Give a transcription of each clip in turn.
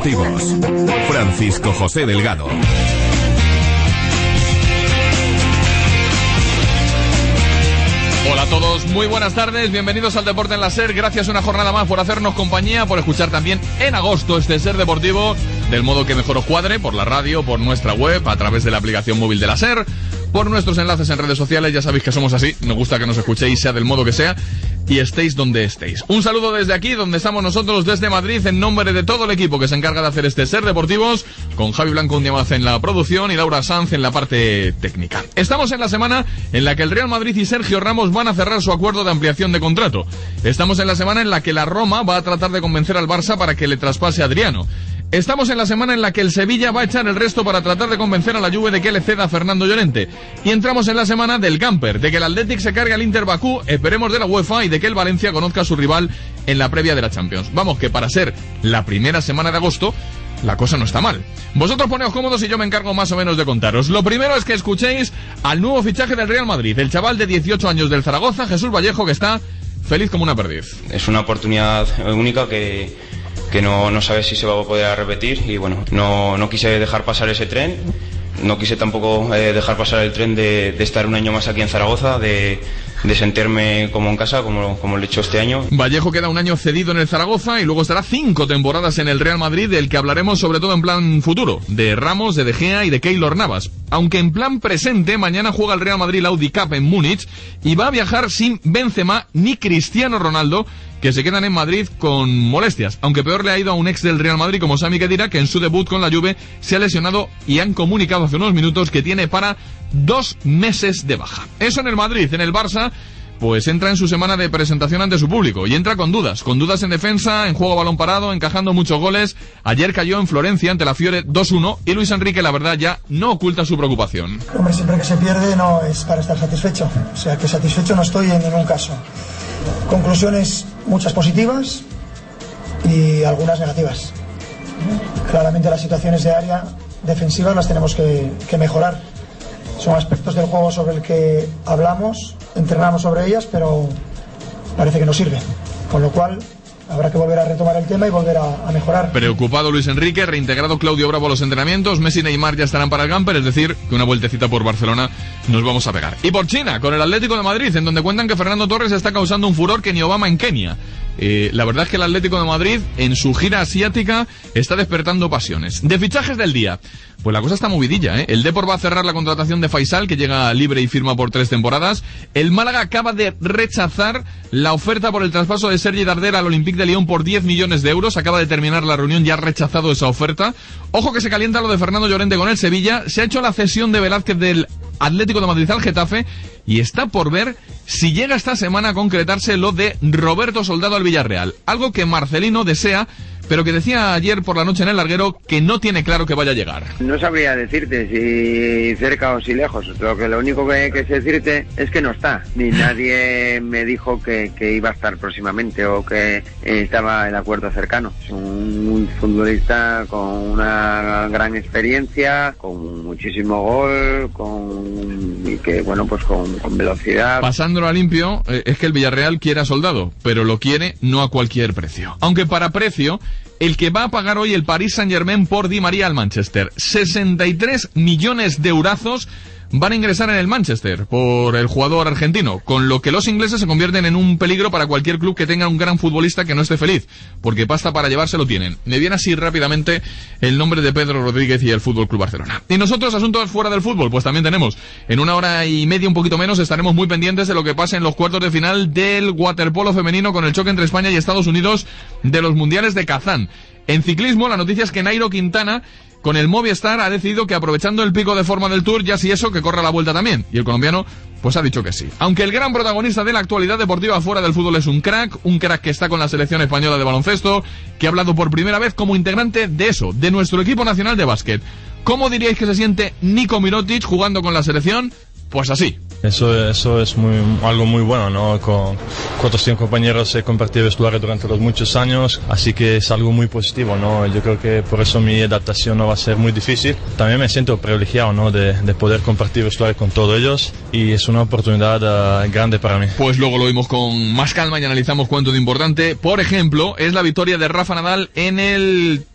deportivos. Francisco José Delgado. Hola a todos, muy buenas tardes, bienvenidos al Deporte en la SER. Gracias una jornada más por hacernos compañía, por escuchar también en agosto este SER Deportivo del modo que mejor os cuadre, por la radio, por nuestra web, a través de la aplicación móvil de la SER, por nuestros enlaces en redes sociales. Ya sabéis que somos así, nos gusta que nos escuchéis sea del modo que sea y estéis donde estéis. Un saludo desde aquí, donde estamos nosotros, desde Madrid, en nombre de todo el equipo que se encarga de hacer este SER Deportivos, con Javi Blanco un día más en la producción y Laura Sanz en la parte técnica. Estamos en la semana en la que el Real Madrid y Sergio Ramos van a cerrar su acuerdo de ampliación de contrato. Estamos en la semana en la que la Roma va a tratar de convencer al Barça para que le traspase a Adriano. Estamos en la semana en la que el Sevilla va a echar el resto para tratar de convencer a la Juve de que le ceda a Fernando Llorente. Y entramos en la semana del camper, de que el Athletic se cargue al Inter Bakú, esperemos de la UEFA, y de que el Valencia conozca a su rival en la previa de la Champions. Vamos, que para ser la primera semana de agosto, la cosa no está mal. Vosotros poneos cómodos y yo me encargo más o menos de contaros. Lo primero es que escuchéis al nuevo fichaje del Real Madrid, el chaval de 18 años del Zaragoza, Jesús Vallejo, que está feliz como una perdiz. Es una oportunidad única que no sabe si se va a poder repetir y bueno, no quise dejar pasar ese tren, no quise tampoco dejar pasar el tren de estar un año más aquí en Zaragoza, de sentirme como en casa, como lo he hecho este año. Vallejo queda un año cedido en el Zaragoza y luego estará 5 temporadas en el Real Madrid, del que hablaremos sobre todo en plan futuro, de Ramos, de Gea y de Keylor Navas. Aunque en plan presente, mañana juega el Real Madrid la Audi Cup en Múnich y va a viajar sin Benzema ni Cristiano Ronaldo, que se quedan en Madrid con molestias, aunque peor le ha ido a un ex del Real Madrid como Sami Khedira, que en su debut con la Juve se ha lesionado y han comunicado hace unos minutos que tiene para 2 meses de baja. Eso en el Madrid. En el Barça, pues entra en su semana de presentación ante su público y entra con dudas en defensa, en juego a balón parado, encajando muchos goles. Ayer cayó en Florencia ante la Fiore 2-1 y Luis Enrique, la verdad, ya no oculta su preocupación. Hombre, siempre que se pierde no es para estar satisfecho, o sea que satisfecho no estoy en ningún caso. Conclusiones, muchas positivas y algunas negativas. Claramente las situaciones de área defensivas las tenemos que mejorar. Son aspectos del juego sobre el que hablamos, entrenamos sobre ellas, pero parece que no sirve. Con lo cual habrá que volver a retomar el tema y volver a mejorar. Preocupado Luis Enrique, reintegrado Claudio Bravo a los entrenamientos, Messi y Neymar ya estarán para el camper, es decir, que una vueltecita por Barcelona nos vamos a pegar. Y por China, con el Atlético de Madrid, en donde cuentan que Fernando Torres está causando un furor que ni Obama en Kenia. La verdad es que el Atlético de Madrid, en su gira asiática, está despertando pasiones. De fichajes del día, pues la cosa está movidilla, ¿eh? El Depor va a cerrar la contratación de Faisal, que llega libre y firma por 3 temporadas. El Málaga acaba de rechazar la oferta por el traspaso de Sergi Darder al Olympique de Lyon por 10 millones de euros. Acaba de terminar la reunión y ha rechazado esa oferta. Ojo que se calienta lo de Fernando Llorente con el Sevilla. Se ha hecho la cesión de Velázquez del Atlético de Madrid al Getafe y está por ver si llega esta semana a concretarse lo de Roberto Soldado al Villarreal. Algo que Marcelino desea, pero que decía ayer por la noche en el larguero que no tiene claro que vaya a llegar. No sabría decirte si cerca o si lejos. Lo único que sé decirte es que no está. Ni nadie me dijo que iba a estar próximamente o que estaba el acuerdo cercano. Es un futbolista con una gran experiencia, con muchísimo gol, y que bueno, pues con velocidad. Pasándolo a limpio, es que el Villarreal quiere a Soldado, pero lo quiere no a cualquier precio. Aunque para precio, el que va a pagar hoy el Paris Saint-Germain por Di María al Manchester, 63 millones de eurazos van a ingresar en el Manchester por el jugador argentino, con lo que los ingleses se convierten en un peligro para cualquier club que tenga un gran futbolista que no esté feliz, porque pasta para llevárselo tienen. Me viene así rápidamente el nombre de Pedro Rodríguez y el Fútbol Club Barcelona. Y nosotros, asuntos fuera del fútbol, pues también tenemos. En 1 hora y media, un poquito menos, estaremos muy pendientes de lo que pase en los cuartos de final del waterpolo femenino con el choque entre España y Estados Unidos de los mundiales de Kazán. En ciclismo, la noticia es que Nairo Quintana, con el Movistar, ha decidido que aprovechando el pico de forma del Tour, ya si eso, que corra la Vuelta también. Y el colombiano, pues ha dicho que sí. Aunque el gran protagonista de la actualidad deportiva fuera del fútbol es un crack que está con la selección española de baloncesto, que ha hablado por primera vez como integrante de eso, de nuestro equipo nacional de básquet. ¿Cómo diríais que se siente Nico Mirotic jugando con la selección? Pues así. Eso es algo muy bueno, ¿no? Con 400 compañeros he compartido vestuario durante los muchos años, así que es algo muy positivo, ¿no? Yo creo que por eso mi adaptación no va a ser muy difícil. También me siento privilegiado, ¿no? De poder compartir vestuario con todos ellos y es una oportunidad grande para mí. Pues luego lo vimos con más calma y analizamos cuánto de importante. Por ejemplo, es la victoria de Rafa Nadal en el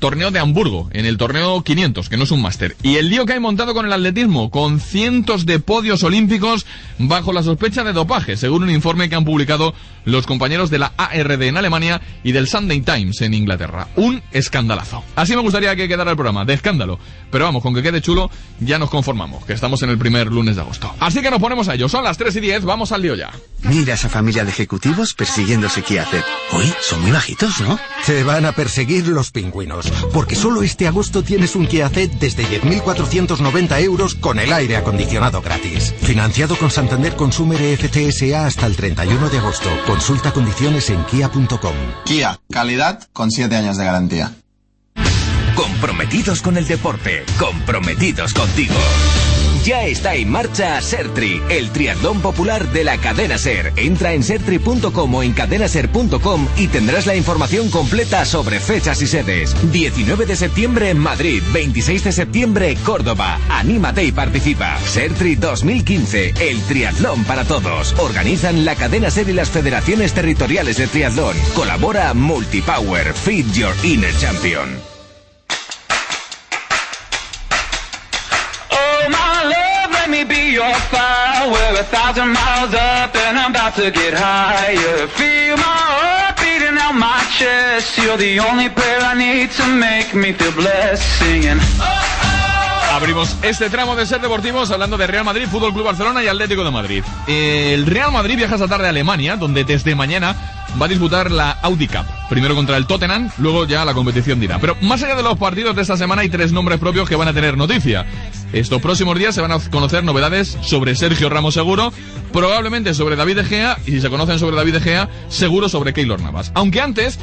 torneo de Hamburgo, en el torneo 500, que no es un máster. Y el lío que hay montado con el atletismo, con cientos de podios olímpicos bajo la sospecha de dopaje, según un informe que han publicado los compañeros de la ARD en Alemania y del Sunday Times en Inglaterra. Un escandalazo. Así me gustaría que quedara el programa, de escándalo. Pero vamos, con que quede chulo, ya nos conformamos, que estamos en el primer lunes de agosto. Así que nos ponemos a ello. Son las 3:10, vamos al lío ya. Mira esa familia de ejecutivos persiguiéndose Kia Z. Uy, son muy bajitos, ¿no? Te van a perseguir los pingüinos, porque solo este agosto tienes un Kia Z desde 10.490 euros con el aire acondicionado gratis. Financiado con Santander Consumer FCSA hasta el 31 de agosto. Consulta condiciones en kia.com. Kia, calidad con 7 años de garantía. Comprometidos con el deporte, comprometidos contigo. Ya está en marcha Sertri, el triatlón popular de la cadena SER. Entra en sertri.com o en cadenaser.com y tendrás la información completa sobre fechas y sedes. 19 de septiembre en Madrid, 26 de septiembre Córdoba. Anímate y participa. Sertri 2015, el triatlón para todos. Organizan la cadena SER y las federaciones territoriales de triatlón. Colabora Multipower, Feed Your Inner Champion. Be your fire, we're 1,000 miles up and I'm about to get higher. Feel my heart beating out my chest. You're the only prayer I need to make me feel blessed. Singing. Abrimos este tramo de Ser Deportivos hablando de Real Madrid, Fútbol Club Barcelona y Atlético de Madrid. El Real Madrid viaja esta tarde a Alemania, donde desde mañana va a disputar la Audi Cup. Primero contra el Tottenham, luego ya la competición dirá. Pero más allá de los partidos de esta semana hay 3 nombres propios que van a tener noticia. Estos próximos días se van a conocer novedades sobre Sergio Ramos seguro, probablemente sobre David De Gea, y si se conocen sobre David De Gea, seguro sobre Keylor Navas. Aunque antes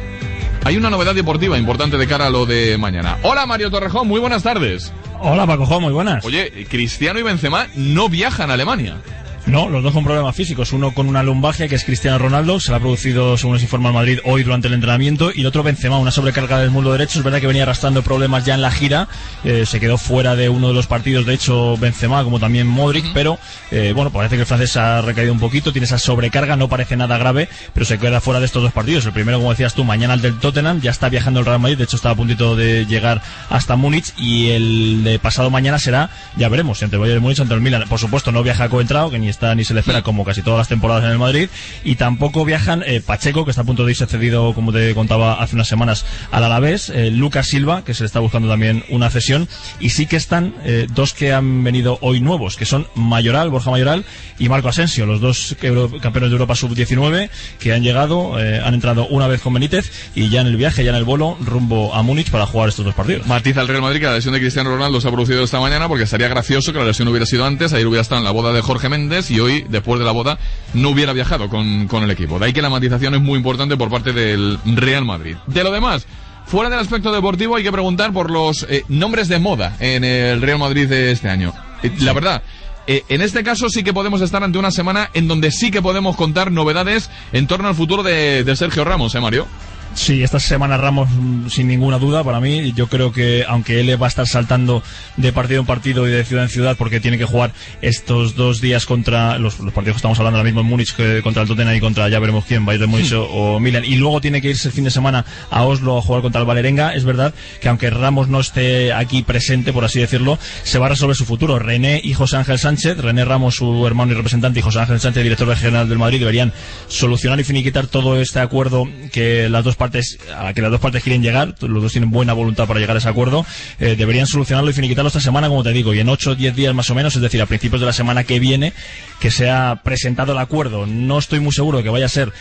hay una novedad deportiva importante de cara a lo de mañana. Hola Mario Torrejón, muy buenas tardes. Hola Paco, muy buenas. Oye, Cristiano y Benzema no viajan a Alemania. No, los dos con problemas físicos. Uno con una lumbalgia, que es Cristiano Ronaldo, se la ha producido, según nos informa el Madrid, hoy durante el entrenamiento. Y el otro, Benzema, una sobrecarga del muslo derecho. Es verdad que venía arrastrando problemas ya en la gira. Se quedó fuera de uno de los partidos, de hecho, Benzema, como también Modric. Pero, bueno, parece que el francés ha recaído un poquito. Tiene esa sobrecarga, no parece nada grave, pero se queda fuera de estos dos partidos. El primero, como decías tú, mañana el del Tottenham. Ya está viajando el Real Madrid. De hecho, estaba a puntito de llegar hasta Múnich. Y el de pasado mañana será, ya veremos, entre el Bayern de Múnich ante el Milan. Por supuesto, no viaja Coentrao, que ni está ni se le espera, como casi todas las temporadas en el Madrid, y tampoco viajan Pacheco, que está a punto de irse cedido, como te contaba hace unas semanas, al Alavés, Lucas Silva, que se le está buscando también una cesión, y sí que están dos que han venido hoy nuevos, que son Borja Mayoral y Marco Asensio, los dos campeones de Europa sub-19 que han llegado, han entrado una vez con Benítez y ya en el viaje, ya en el vuelo rumbo a Múnich para jugar estos dos partidos. Matiza el Real Madrid que la lesión de Cristiano Ronaldo se ha producido esta mañana, porque sería gracioso que la lesión hubiera sido antes. Ayer hubiera estado en la boda de Jorge Méndez y hoy, después de la boda, no hubiera viajado con el equipo. De ahí que la matización es muy importante por parte del Real Madrid. De lo demás, fuera del aspecto deportivo, hay que preguntar por los nombres de moda en el Real Madrid de este año. La verdad, en este caso sí que podemos estar ante una semana en donde sí que podemos contar novedades en torno al futuro de Sergio Ramos, Mario. Sí, esta semana Ramos, sin ninguna duda, para mí. Yo creo que, aunque él va a estar saltando de partido en partido y de ciudad en ciudad, porque tiene que jugar estos 2 días contra los partidos que estamos hablando ahora mismo en Múnich, contra el Tottenham y contra, ya veremos quién, Bayern de Múnich o Milan, y luego tiene que irse el fin de semana a Oslo a jugar contra el Vålerenga. Es verdad que, aunque Ramos no esté aquí presente, por así decirlo, se va a resolver su futuro. René y José Ángel Sánchez, René Ramos, su hermano y representante, y José Ángel Sánchez, director general del Madrid, deberían solucionar y finiquitar todo este acuerdo que las dos partes quieren llegar. Los dos tienen buena voluntad para llegar a ese acuerdo. Deberían solucionarlo y finiquitarlo esta semana, como te digo, y en 8 o 10 días más o menos, es decir, a principios de la semana que viene, que se ha presentado el acuerdo. No estoy muy seguro de que vaya a ser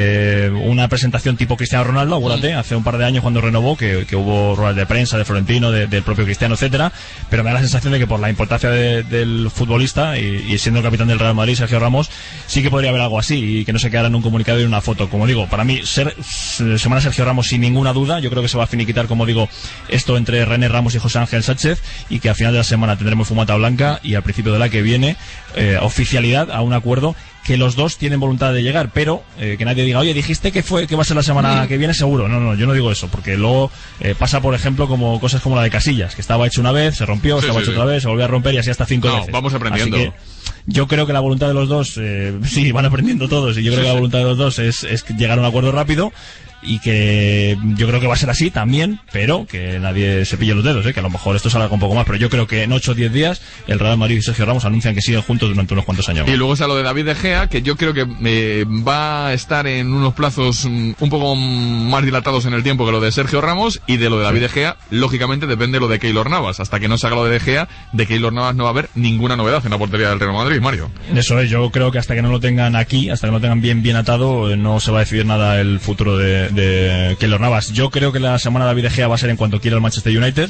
una presentación tipo Cristiano Ronaldo. Acuérdate, hace un par de años cuando renovó, que hubo ruedas de prensa de Florentino, del propio Cristiano, etcétera, pero me da la sensación de que, por la importancia del futbolista y siendo el capitán del Real Madrid, Sergio Ramos, sí que podría haber algo así, y que no se quedara en un comunicado y en una foto. Como digo, para mí, semana Sergio Ramos sin ninguna duda. Yo creo que se va a finiquitar, como digo, esto entre René Ramos y José Ángel Sánchez, y que al final de la semana tendremos fumata blanca y al principio de la que viene oficialidad a un acuerdo que los dos tienen voluntad de llegar, pero que nadie diga, oye, dijiste que va a ser la semana que viene, seguro. No, yo no digo eso, porque luego pasa, por ejemplo, como cosas como la de Casillas, que estaba hecho una vez, se rompió, estaba hecho otra vez, se volvió a romper y así hasta 5 veces. Vamos aprendiendo. Así que yo creo que la voluntad de los dos, sí, van aprendiendo todos, y yo creo que la voluntad de los dos es llegar a un acuerdo rápido. y que yo creo que va a ser así también, pero que nadie se pille los dedos, que a lo mejor esto se alarga un poco más, pero yo creo que en 8 o 10 días el Real Madrid y Sergio Ramos anuncian que siguen juntos durante unos cuantos años. Y luego está lo de David De Gea, que yo creo que va a estar en unos plazos un poco más dilatados en el tiempo que lo de Sergio Ramos, y de lo de David De Gea, lógicamente depende lo de Keylor Navas. Hasta que no se haga lo de De Gea, de Keylor Navas no va a haber ninguna novedad en la portería del Real Madrid, Mario. Eso es, yo creo que hasta que no lo tengan aquí, hasta que no lo tengan bien atado, no se va a decidir nada el futuro de Keylor Navas. Yo creo que la semana de David De Gea va a ser en cuanto quiera el Manchester United.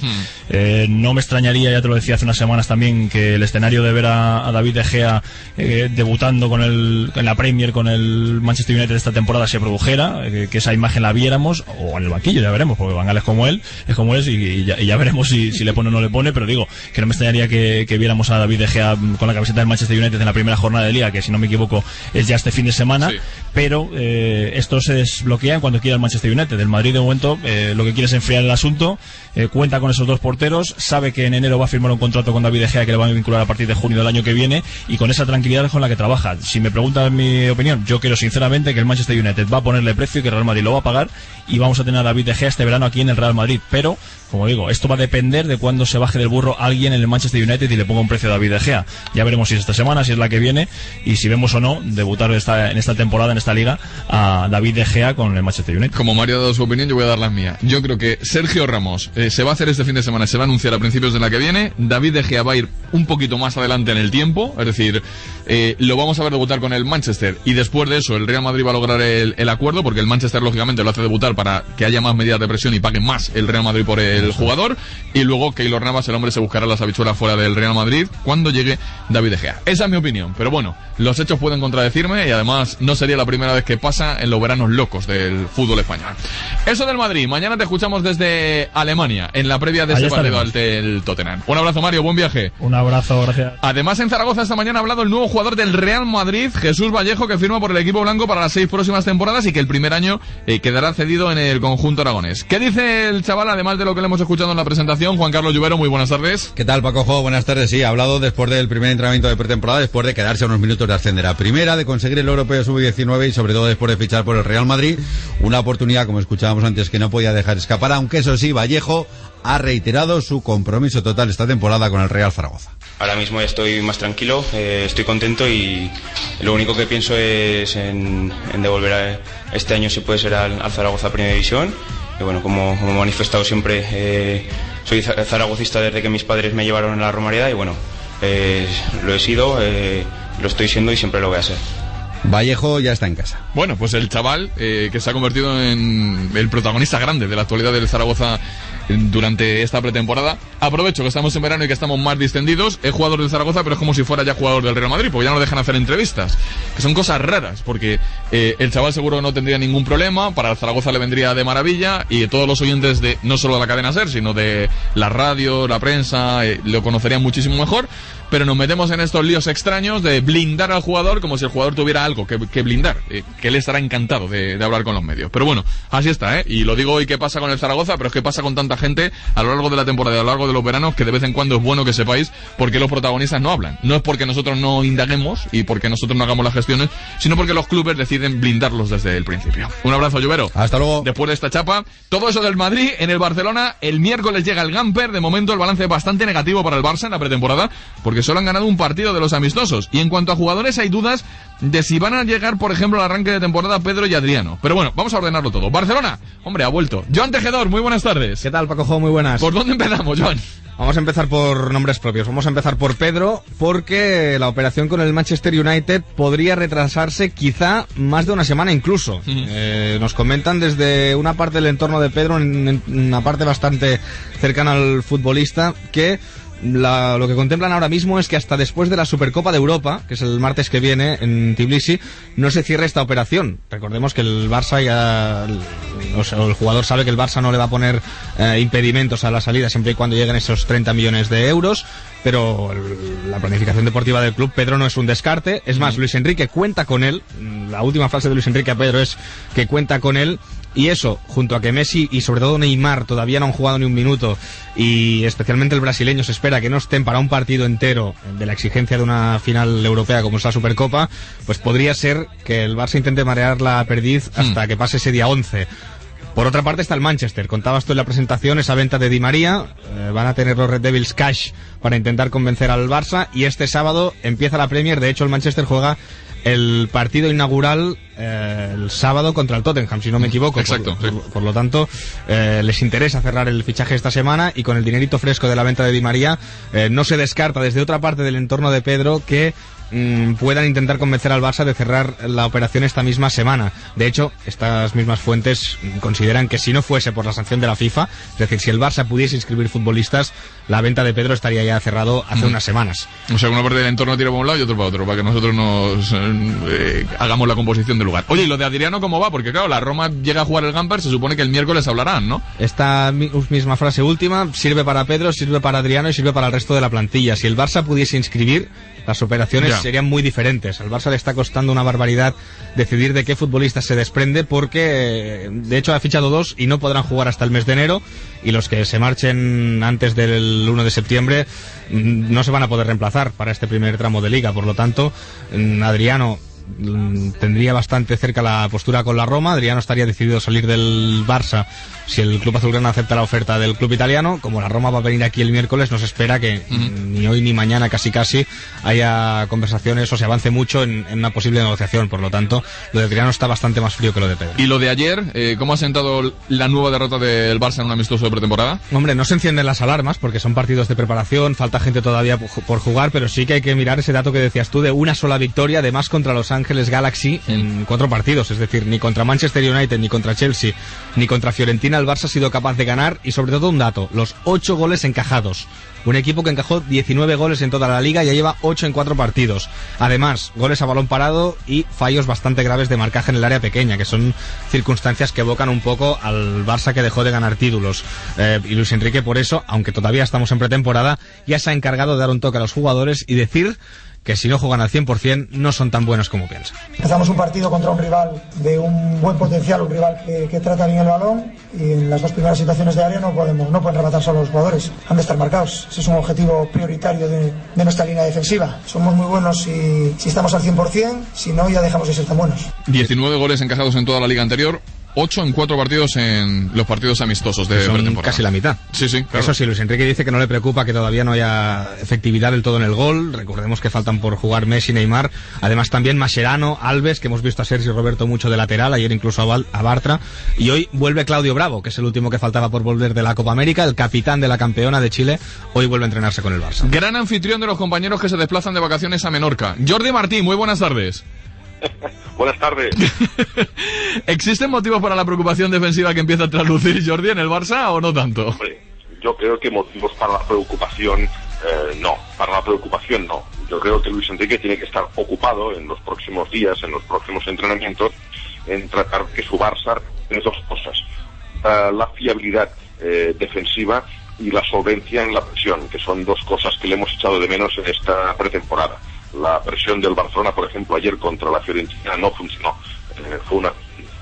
No me extrañaría, ya te lo decía hace unas semanas también, que el escenario de ver a David De Gea debutando en la Premier con el Manchester United esta temporada se produjera, que esa imagen la viéramos, o en el banquillo, ya veremos, porque Van Gaal es como él y ya veremos si le pone o no le pone, pero digo, que no me extrañaría que viéramos a David De Gea con la camiseta del Manchester United en la primera jornada de Liga, que si no me equivoco es ya este fin de semana, sí. Pero esto se desbloquea en cuanto quiera el Manchester United. El Madrid de momento lo que quiere es enfriar el asunto, cuenta con esos dos porteros, sabe que en enero va a firmar un contrato con David De Gea que le van a vincular a partir de junio del año que viene, y con esa tranquilidad es con la que trabaja. Si me preguntas mi opinión, yo creo sinceramente que el Manchester United va a ponerle precio y que el Real Madrid lo va a pagar, y vamos a tener a David De Gea este verano aquí en el Real Madrid, pero como digo, esto va a depender de cuándo se baje del burro alguien en el Manchester United y le ponga un precio a David De Gea. Ya veremos si es esta semana, si es la que viene, y si vemos o no debutar en esta temporada, en esta liga, a David De Gea con el Manchester United. Como Mario ha dado su opinión, yo voy a dar la mía. Yo creo que Sergio Ramos se va a hacer este fin de semana, se va a anunciar a principios de la que viene. David De Gea va a ir un poquito más adelante en el tiempo, es decir, lo vamos a ver debutar con el Manchester, y después de eso el Real Madrid va a lograr el acuerdo, porque el Manchester lógicamente lo hace debutar para que haya más medidas de presión y pague más el Real Madrid por el jugador. Y luego Keylor Navas, el hombre, se buscará las habichuelas fuera del Real Madrid cuando llegue David De Gea. Esa es mi opinión, pero bueno, los hechos pueden contradecirme, y además no sería la primera vez que pasa en los veranos locos del fútbol español. Eso del Madrid. Mañana te escuchamos desde Alemania, en la previa de ese partido ante el Tottenham. Un abrazo, Mario, buen viaje. Un abrazo, gracias. Además, en Zaragoza esta mañana ha hablado el nuevo jugador del Real Madrid, Jesús Vallejo, que firma por el equipo blanco para las 6 próximas temporadas, y que el primer año quedará cedido en el conjunto aragonés. ¿Qué dice el chaval, además de lo que le hemos escuchado en la presentación? Juan Carlos Lluvero, muy buenas tardes. ¿Qué tal, Paco? Buenas tardes. Sí, ha hablado después del primer entrenamiento de pretemporada, después de quedarse a unos minutos de ascender a primera, de conseguir el europeo sub-19 y sobre todo después de fichar por el Real Madrid. Una oportunidad, como escuchábamos antes, que no podía dejar escapar, aunque eso sí, Vallejo ha reiterado su compromiso total esta temporada con el Real Zaragoza. Ahora mismo estoy más tranquilo, estoy contento, y lo único que pienso es en devolver este año, si puede ser, al Zaragoza Primera División. Y bueno, como he manifestado siempre, soy zaragocista desde que mis padres me llevaron a la Romareda, y bueno, lo he sido, lo estoy siendo y siempre lo voy a ser. Vallejo ya está en casa. Bueno, pues el chaval que se ha convertido en el protagonista grande de la actualidad del Zaragoza durante esta pretemporada. Aprovecho que estamos en verano y que estamos más distendidos. Es jugador del Zaragoza, pero es como si fuera ya jugador del Real Madrid, porque ya no dejan hacer entrevistas, que son cosas raras, porque el chaval seguro no tendría ningún problema, para el Zaragoza le vendría de maravilla, y todos los oyentes de no solo de la cadena SER, sino de la radio, la prensa, lo conocerían muchísimo mejor. Pero nos metemos en estos líos extraños de blindar al jugador como si el jugador tuviera algo que blindar, que él estará encantado de hablar con los medios. Pero bueno, así está, y lo digo hoy que pasa con el Zaragoza, pero es que pasa con tanta gente a lo largo de la temporada, a lo largo de los veranos, que de vez en cuando es bueno que sepáis por qué los protagonistas no hablan. No es porque nosotros no indaguemos y porque nosotros no hagamos las gestiones, sino porque los clubes deciden blindarlos desde el principio. Un abrazo, Lluvero. Hasta luego. Después de esta chapa, todo eso del Madrid. En el Barcelona, el miércoles llega el Gamper. De momento el balance es bastante negativo para el Barça en la pretemporada, porque solo han ganado un partido de los amistosos. Y en cuanto a jugadores, hay dudas de si van a llegar, por ejemplo, al arranque de temporada Pedro y Adriano. Pero bueno, vamos a ordenarlo todo. Barcelona, hombre, ha vuelto. Joan Tejedor, muy buenas tardes. ¿Qué tal, Paco? Muy buenas. ¿Por dónde empezamos, Joan? Vamos a empezar por nombres propios. Vamos a empezar por Pedro, porque la operación con el Manchester United podría retrasarse quizá más de una semana incluso. Nos comentan desde una parte del entorno de Pedro, en una parte bastante cercana al futbolista, que lo que contemplan ahora mismo es que hasta después de la Supercopa de Europa, que es el martes que viene en Tbilisi, no se cierre esta operación. Recordemos que el Barça el jugador sabe que el Barça no le va a poner impedimentos a la salida siempre y cuando lleguen esos 30 millones de euros, pero la planificación deportiva del club, Pedro, no es un descarte. Es más, Luis Enrique cuenta con él. La última frase de Luis Enrique a Pedro es que cuenta con él. Y eso, junto a que Messi y sobre todo Neymar todavía no han jugado ni un minuto, y especialmente el brasileño se espera que no estén para un partido entero de la exigencia de una final europea como es la Supercopa, pues podría ser que el Barça intente marear la perdiz hasta que pase ese día 11. Por otra parte está el Manchester. Contabas tú en la presentación esa venta de Di María. Van a tener los Red Devils cash para intentar convencer al Barça. Y este sábado empieza la Premier. De hecho, el Manchester juega el partido inaugural el sábado contra el Tottenham, si no me equivoco. Exacto. Por lo tanto, les interesa cerrar el fichaje esta semana, y con el dinerito fresco de la venta de Di María, no se descarta desde otra parte del entorno de Pedro que puedan intentar convencer al Barça de cerrar la operación esta misma semana. De hecho, estas mismas fuentes consideran que si no fuese por la sanción de la FIFA, es decir, si el Barça pudiese inscribir futbolistas, la venta de Pedro estaría ya cerrado hace unas semanas. O sea, una parte del entorno tira para un lado y otro para otro, para que nosotros nos hagamos la composición del lugar. Oye, ¿y lo de Adriano cómo va? Porque claro, la Roma llega a jugar el Gamper, se supone que el miércoles hablarán, ¿no? Esta misma frase última sirve para Pedro, sirve para Adriano y sirve para el resto de la plantilla. Si el Barça pudiese inscribir, las operaciones serían muy diferentes. Al Barça le está costando una barbaridad decidir de qué futbolistas se desprende, porque de hecho ha fichado 2 y no podrán jugar hasta el mes de enero, y los que se marchen antes del 1 de septiembre no se van a poder reemplazar para este primer tramo de liga. Por lo tanto, Adriano tendría bastante cerca la postura con la Roma. Adriano estaría decidido a salir del Barça si el club azulgrana acepta la oferta del club italiano. Como la Roma va a venir aquí el miércoles, nos espera que ni hoy ni mañana casi haya conversaciones o se avance mucho en una posible negociación. Por lo tanto, lo de Adriano está bastante más frío que lo de Pedro. ¿Y lo de ayer? ¿Cómo ha sentado la nueva derrota del Barça en un amistoso de pretemporada? Hombre, no se encienden las alarmas porque son partidos de preparación, falta gente todavía por jugar, pero sí que hay que mirar ese dato que decías tú de una sola victoria, además contra Los Ángeles Galaxy en 4 partidos. Es decir, ni contra Manchester United, ni contra Chelsea, ni contra Fiorentina el Barça ha sido capaz de ganar. Y sobre todo un dato, los 8 goles encajados. Un equipo que encajó 19 goles en toda la liga, ya lleva 8 en 4 partidos. Además, goles a balón parado y fallos bastante graves de marcaje en el área pequeña, que son circunstancias que evocan un poco al Barça que dejó de ganar títulos. Y Luis Enrique, por eso, aunque todavía estamos en pretemporada, ya se ha encargado de dar un toque a los jugadores y decir que si no juegan al 100% no son tan buenos como piensan. Empezamos un partido contra un rival de un buen potencial, un rival que trata bien el balón, y en las 2 primeras situaciones de área no pueden rematar solo los jugadores, han de estar marcados. Ese es un objetivo prioritario de nuestra línea defensiva. Somos muy buenos si estamos al 100%, si no ya dejamos de ser tan buenos. 19 goles encajados en toda la liga anterior, 8 en 4 partidos en los partidos amistosos de pretemporada. Casi la mitad. Sí, claro. Eso sí, Luis Enrique dice que no le preocupa que todavía no haya efectividad del todo en el gol. Recordemos que faltan por jugar Messi, Neymar. Además también Mascherano, Alves, que hemos visto a Sergio Roberto mucho de lateral, ayer incluso a Bartra. Y hoy vuelve Claudio Bravo, que es el último que faltaba por volver de la Copa América, el capitán de la campeona de Chile. Hoy vuelve a entrenarse con el Barça. Gran anfitrión de los compañeros que se desplazan de vacaciones a Menorca. Jordi Martín, muy buenas tardes. Buenas tardes. ¿Existen motivos para la preocupación defensiva que empieza a traslucir Jordi en el Barça o no tanto? Hombre, yo creo que motivos para la preocupación no. Yo creo que Luis Enrique tiene que estar ocupado en los próximos días, en los próximos entrenamientos, en tratar que su Barça tiene 2 cosas: la fiabilidad defensiva y la solvencia en la presión, que son 2 cosas que le hemos echado de menos en esta pretemporada. La presión del Barcelona, por ejemplo, ayer contra la Fiorentina no funcionó. Fue una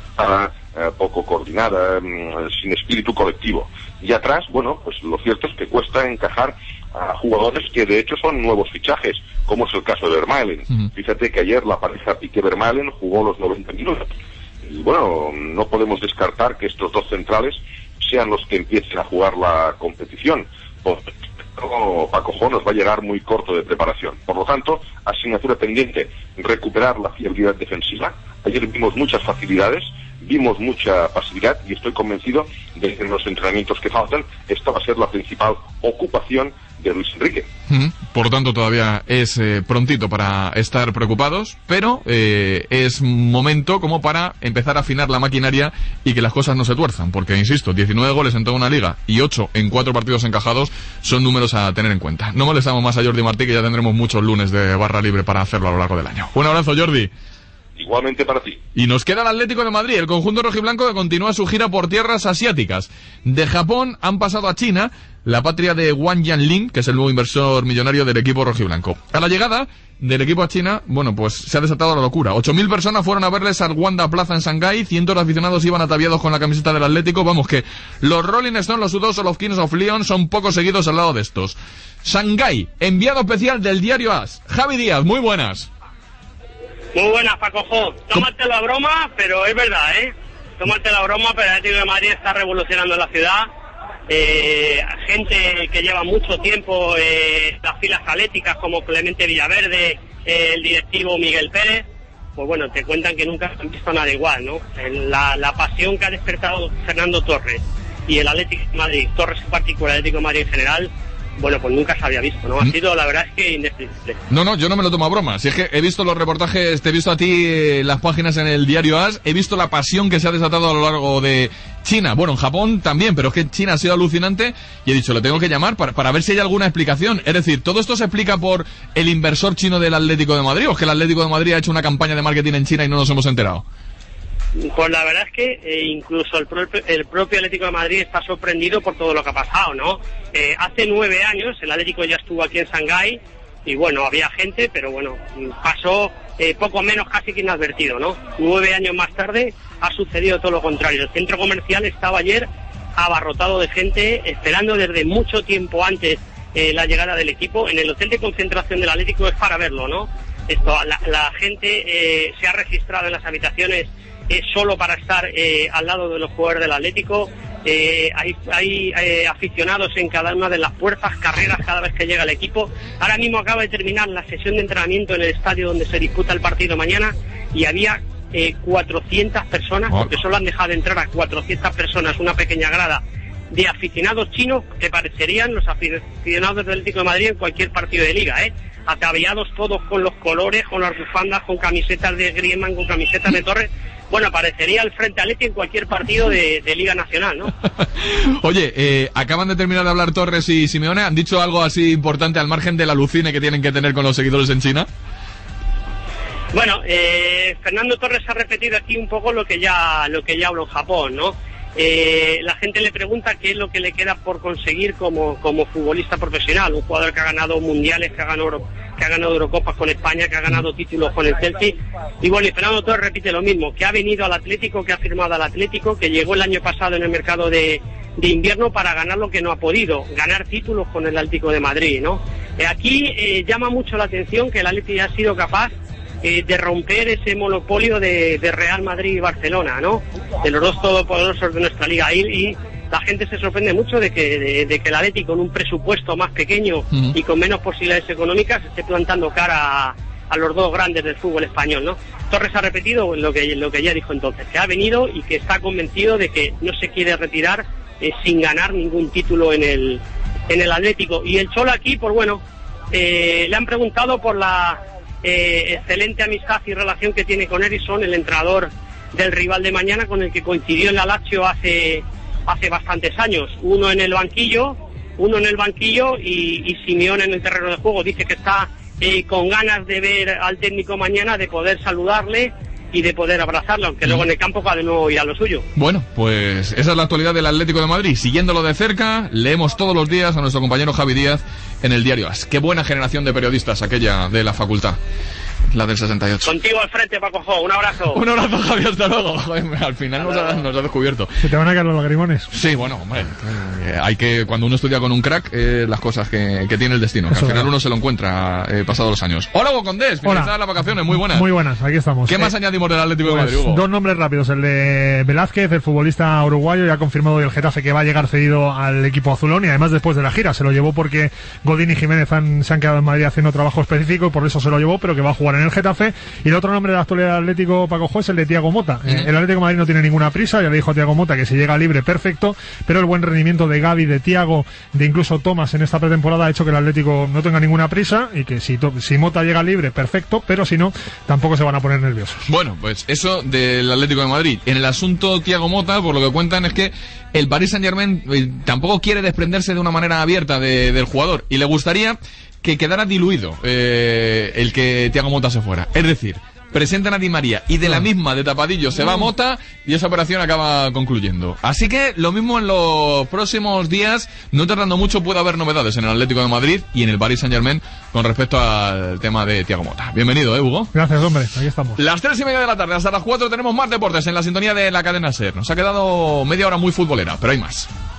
poco coordinada, sin espíritu colectivo. Y atrás, bueno, pues lo cierto es que cuesta encajar a jugadores que de hecho son nuevos fichajes, como es el caso de Vermaelen. Fíjate que ayer la pareja Piqué-Vermaelen jugó los 90 minutos. Y bueno, no podemos descartar que estos 2 centrales sean los que empiecen a jugar la competición. Paco Jo nos va a llegar muy corto de preparación. Por lo tanto, asignatura pendiente, recuperar la fiabilidad defensiva. Ayer vimos muchas facilidades, vimos mucha pasividad, y estoy convencido de que en los entrenamientos que faltan esta va a ser la principal ocupación de Luis Enrique. Por tanto, todavía es prontito para estar preocupados, pero es momento como para empezar a afinar la maquinaria y que las cosas no se tuerzan, porque, insisto, 19 goles en toda una liga y 8 en 4 partidos encajados son números a tener en cuenta. No molestamos más a Jordi Martí, que ya tendremos muchos lunes de barra libre para hacerlo a lo largo del año. Un abrazo, Jordi. Igualmente para ti. Y nos queda el Atlético de Madrid, el conjunto rojiblanco que continúa su gira por tierras asiáticas. De Japón han pasado a China, la patria de Wang Yanlin, que es el nuevo inversor millonario del equipo rojiblanco. A la llegada del equipo a China, bueno, pues se ha desatado la locura. 8.000 personas fueron a verles al Wanda Plaza en Shanghái, cientos de aficionados iban ataviados con la camiseta del Atlético. Vamos, que los Rolling Stones, los U2 o los Kings of Leon son poco seguidos al lado de estos. Shanghái, enviado especial del diario AS. Javi Díaz, muy buenas. Muy buenas, Paco Jo. Tómatelo a broma, pero es verdad, ¿eh? tómate la broma, pero el Atlético de Madrid está revolucionando la ciudad. Gente que lleva mucho tiempo en las filas atléticas, como Clemente Villaverde, el directivo Miguel Pérez, pues bueno, te cuentan que nunca han visto nada igual, ¿no? La pasión que ha despertado Fernando Torres y el Atlético de Madrid, Torres en particular, el Atlético de Madrid en general, bueno, pues nunca se había visto, ¿no? Ha sido, la verdad es que indescriptible. No, yo no me lo tomo a broma. Si es que he visto los reportajes, te he visto a ti las páginas en el diario AS, he visto la pasión que se ha desatado a lo largo de China. Bueno, en Japón también, pero es que China ha sido alucinante y he dicho, le tengo que llamar para ver si hay alguna explicación. Es decir, ¿todo esto se explica por el inversor chino del Atlético de Madrid o es que el Atlético de Madrid ha hecho una campaña de marketing en China y no nos hemos enterado? Pues la verdad es que incluso el propio Atlético de Madrid está sorprendido por todo lo que ha pasado, ¿no? Hace 9 años el Atlético ya estuvo aquí en Shanghái y bueno, había gente, pero bueno, pasó poco menos casi que inadvertido, ¿no? 9 años más tarde ha sucedido todo lo contrario. El centro comercial estaba ayer abarrotado de gente, esperando desde mucho tiempo antes la llegada del equipo. En el hotel de concentración del Atlético es para verlo, ¿no? La gente se ha registrado en las habitaciones solo para estar al lado de los jugadores del Atlético. Hay aficionados en cada una de las puertas, carreras cada vez que llega el equipo. Ahora mismo acaba de terminar la sesión de entrenamiento en el estadio donde se disputa el partido mañana y había 400 personas, porque solo han dejado entrar a 400 personas, una pequeña grada de aficionados chinos que parecerían los aficionados del Atlético de Madrid en cualquier partido de liga, ataviados todos con los colores, con las bufandas, con camisetas de Griezmann, con camisetas de Torres. Bueno, parecería el Frente Atleti en cualquier partido de Liga Nacional, ¿no? Oye, acaban de terminar de hablar Torres y Simeone. ¿Han dicho algo así importante al margen del alucine que tienen que tener con los seguidores en China? Bueno, Fernando Torres ha repetido aquí un poco lo que ya habló en Japón, ¿no? La gente le pregunta qué es lo que le queda por conseguir como futbolista profesional, un jugador que ha ganado mundiales, que ha ganado Eurocopas con España, que ha ganado títulos con el Chelsea. Y bueno, y Fernando Torres repite lo mismo, que ha venido al Atlético, que ha firmado al Atlético, que llegó el año pasado en el mercado de invierno para ganar lo que no ha podido, ganar títulos con el Atlético de Madrid, ¿no? Aquí llama mucho la atención que el Atlético ha sido capaz de romper ese monopolio de Real Madrid y Barcelona, ¿no? De los dos todopoderosos de nuestra liga. Y la gente se sorprende mucho de que el Atlético, con un presupuesto más pequeño y con menos posibilidades económicas, esté plantando cara a los dos grandes del fútbol español, ¿no? Torres ha repetido lo que ya dijo entonces, que ha venido y que está convencido de que no se quiere retirar sin ganar ningún título en el Atlético. Y el Cholo aquí, pues bueno, le han preguntado por la excelente amistad y relación que tiene con Eriksson, el entrenador del rival de mañana, con el que coincidió en la Lazio hace bastantes años. Uno en el banquillo y Simeone en el terreno de juego. Dice que está con ganas de ver al técnico mañana, de poder saludarle y de poder abrazarlo, aunque luego en el campo va de nuevo ir a lo suyo. Bueno, pues esa es la actualidad del Atlético de Madrid. Siguiéndolo de cerca, leemos todos los días a nuestro compañero Javi Díaz en el diario AS. Qué buena generación de periodistas aquella de la facultad, la del 68. Contigo al frente, Paco Jo, un abrazo. Un abrazo, Javi, hasta luego. Al final nos ha descubierto. ¿Se te van a caer los lagrimones? Sí, bueno, hombre, hay que, cuando uno estudia con un crack, las cosas que tiene el destino, que al final uno se lo encuentra pasados los años. Hola, Hugo Condés, finalizadas las vacaciones, muy buenas. Muy buenas, aquí estamos. ¿Qué más añadimos del Atlético de Madrid, Hugo? Dos nombres rápidos, el de Velázquez, el futbolista uruguayo, ya ha confirmado hoy el Getafe que va a llegar cedido al equipo azulón y además después de la gira, se lo llevó porque Godín y Jiménez se han quedado en Madrid haciendo trabajo específico y por eso se lo llevó, pero que va a jugar en el Getafe. Y el otro nombre de la actualidad del Atlético, Paco Jo, es el de Thiago Motta. El Atlético de Madrid no tiene ninguna prisa, ya le dijo a Thiago Motta que si llega libre, perfecto, pero el buen rendimiento de Gavi, de Thiago, de incluso Thomas en esta pretemporada ha hecho que el Atlético no tenga ninguna prisa y que si Motta llega libre, perfecto, pero si no, tampoco se van a poner nerviosos. Bueno, pues eso del Atlético de Madrid. En el asunto Thiago Motta, por lo que cuentan, es que el Paris Saint-Germain tampoco quiere desprenderse de una manera abierta del jugador y le gustaría que quedara diluido el que Thiago Motta se fuera. Es decir, presentan a Di María y de la misma de tapadillo se va Motta y esa operación acaba concluyendo. Así que lo mismo en los próximos días, no tardando mucho puede haber novedades en el Atlético de Madrid y en el Paris Saint-Germain con respecto al tema de Thiago Motta. Bienvenido, Hugo. Gracias, hombre, ahí estamos. Las 3:30 de la tarde, hasta las 4 tenemos más deportes en la sintonía de la cadena SER. Nos ha quedado media hora muy futbolera, pero hay más.